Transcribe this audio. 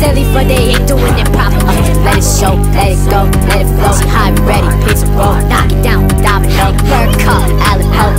silly, but they ain't doing it proper. Let it show, let it go, let it flow. High ready, pizza roll, knock it down, domino, bird cup, Allen Ho.